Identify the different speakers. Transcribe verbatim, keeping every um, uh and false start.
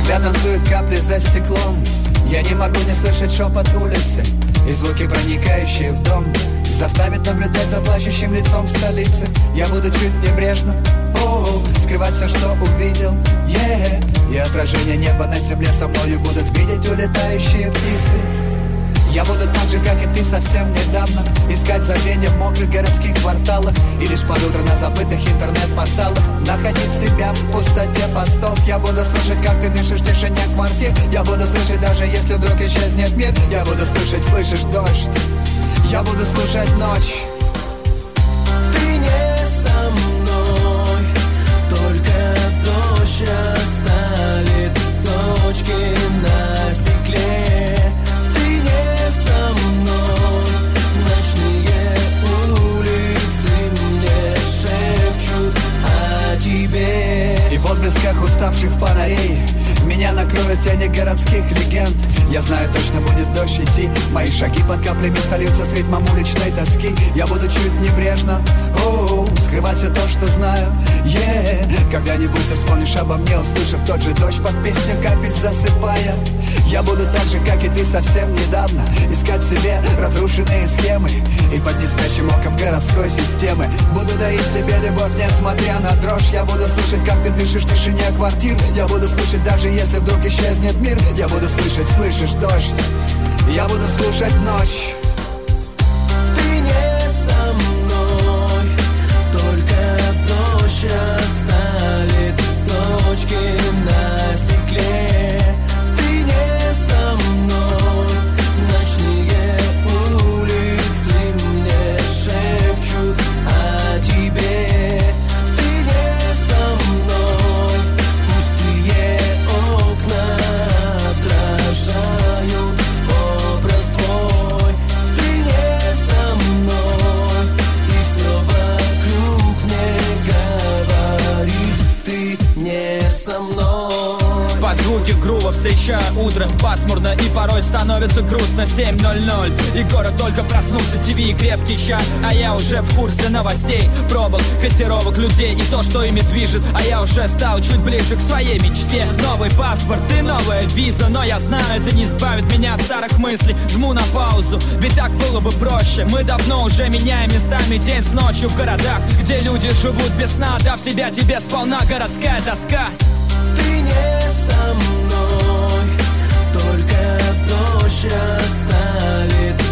Speaker 1: Когда танцуют капли за стеклом, я не могу не слышать шепот улицы и звуки, проникающие в дом, заставит наблюдать за плачущим лицом в столице. Я буду чуть небрежно о-о, скрывать все, что увидел, yeah. И отражение неба на земле со мною будут видеть улетающие птицы. Я буду так же, как и ты совсем недавно, искать забвенье в мокрых городских кварталах и лишь под утро на забытых интернет-порталах находить себя в пустоте постов. Я буду слышать, как ты дышишь в тишине квартир. Я буду слышать, даже если вдруг исчезнет мир. Я буду слышать, слышишь дождь. Я буду слушать ночь.
Speaker 2: Ты не со мной, только дождь расставит точки на стекле. Ты не со мной, ночные улицы мне шепчут о тебе.
Speaker 1: И в отблесках уставших фонарей меня накроют тени городских легенд. Я знаю, точно будет дождь идти. Мои шаги под каплями сольются с ритмом уличной тоски. Я буду чуть небрежно о-о, скрывать все то, что знаю, yeah. Когда-нибудь ты вспомнишь обо мне, услышав тот же дождь под песню капель засыпая. Я буду так же, как и ты совсем недавно, искать в себе разрушенные схемы и под неспящим оком городской системы буду дарить тебе любовь, несмотря на дрожь. Я буду слушать, как ты дышишь в тишине квартир. Я буду слушать, даже если вдруг исчезнет мир. Я буду слышать, слышишь дождь. Я буду слушать ночь.
Speaker 2: Ты не со мной, только дождь расставит точки на стекле. Ты не со мной, ночные улицы мне шепчут о тебе. Ты не со мной, пустые окна отражают образ твой. Ты не со мной, и все вокруг мне говорит, ты не со мной.
Speaker 3: Под звуки грува встречаю утро пасмурно и порой становится грустно. Семь ноль ноль и город только проснулся. ТВ и крепкий чай, а я уже в курсе новостей, пробок, котировок людей и то, что ими движет. А я уже стал чуть ближе к своей мечте. Новый паспорт и новая виза, но я знаю, это не избавит меня от старых мыслей. Жму на паузу, ведь так было бы проще. Мы давно уже меняем местами день с ночью в городах, где люди живут без сна, дав себя тебе сполна городская тоска.
Speaker 2: Ты не со мной, только дождь расставит